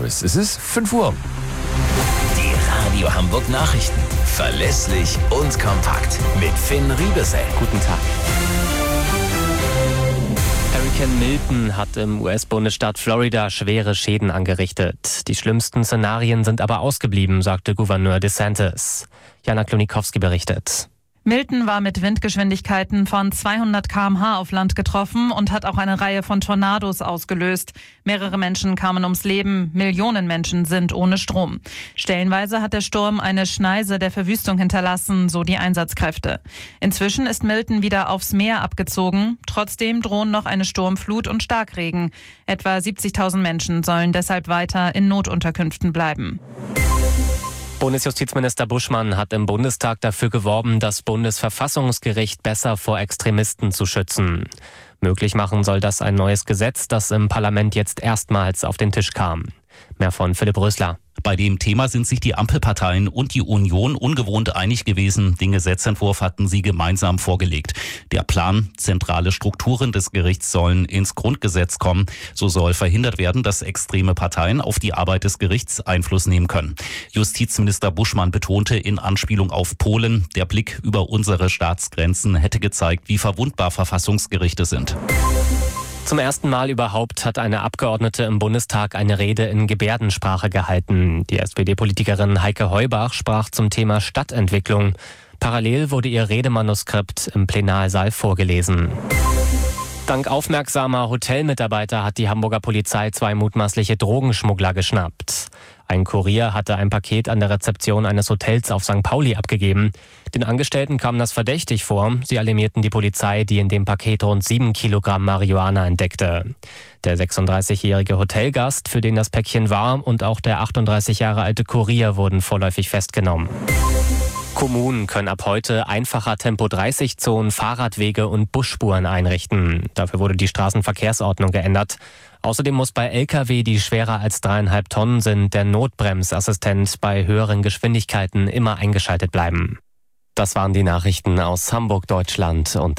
Service. Es ist 5 Uhr. Die Radio Hamburg Nachrichten. Verlässlich und kompakt. Mit Finn Riebesell. Guten Tag. Hurrikan Milton hat im US-Bundesstaat Florida schwere Schäden angerichtet. Die schlimmsten Szenarien sind aber ausgeblieben, sagte Gouverneur DeSantis. Jana Klonikowski berichtet. Milton war mit Windgeschwindigkeiten von 200 km/h auf Land getroffen und hat auch eine Reihe von Tornados ausgelöst. Mehrere Menschen kamen ums Leben, Millionen Menschen sind ohne Strom. Stellenweise hat der Sturm eine Schneise der Verwüstung hinterlassen, so die Einsatzkräfte. Inzwischen ist Milton wieder aufs Meer abgezogen. Trotzdem drohen noch eine Sturmflut und Starkregen. Etwa 70.000 Menschen sollen deshalb weiter in Notunterkünften bleiben. Bundesjustizminister Buschmann hat im Bundestag dafür geworben, das Bundesverfassungsgericht besser vor Extremisten zu schützen. Möglich machen soll das ein neues Gesetz, das im Parlament jetzt erstmals auf den Tisch kam. Mehr von Philipp Rösler. Bei dem Thema sind sich die Ampelparteien und die Union ungewohnt einig gewesen. Den Gesetzentwurf hatten sie gemeinsam vorgelegt. Der Plan: zentrale Strukturen des Gerichts sollen ins Grundgesetz kommen. So soll verhindert werden, dass extreme Parteien auf die Arbeit des Gerichts Einfluss nehmen können. Justizminister Buschmann betonte in Anspielung auf Polen, der Blick über unsere Staatsgrenzen hätte gezeigt, wie verwundbar Verfassungsgerichte sind. Zum ersten Mal überhaupt hat eine Abgeordnete im Bundestag eine Rede in Gebärdensprache gehalten. Die SPD-Politikerin Heike Heubach sprach zum Thema Stadtentwicklung. Parallel wurde ihr Redemanuskript im Plenarsaal vorgelesen. Dank aufmerksamer Hotelmitarbeiter hat die Hamburger Polizei 2 mutmaßliche Drogenschmuggler geschnappt. Ein Kurier hatte ein Paket an der Rezeption eines Hotels auf St. Pauli abgegeben. Den Angestellten kam das verdächtig vor. Sie alarmierten die Polizei, die in dem Paket rund 7 Kilogramm Marihuana entdeckte. Der 36-jährige Hotelgast, für den das Päckchen war, und auch der 38 Jahre alte Kurier wurden vorläufig festgenommen. Kommunen können ab heute einfacher Tempo-30-Zonen, Fahrradwege und Busspuren einrichten. Dafür wurde die Straßenverkehrsordnung geändert. Außerdem muss bei Lkw, die schwerer als 3,5 Tonnen sind, der Notbremsassistent bei höheren Geschwindigkeiten immer eingeschaltet bleiben. Das waren die Nachrichten aus Hamburg, Deutschland und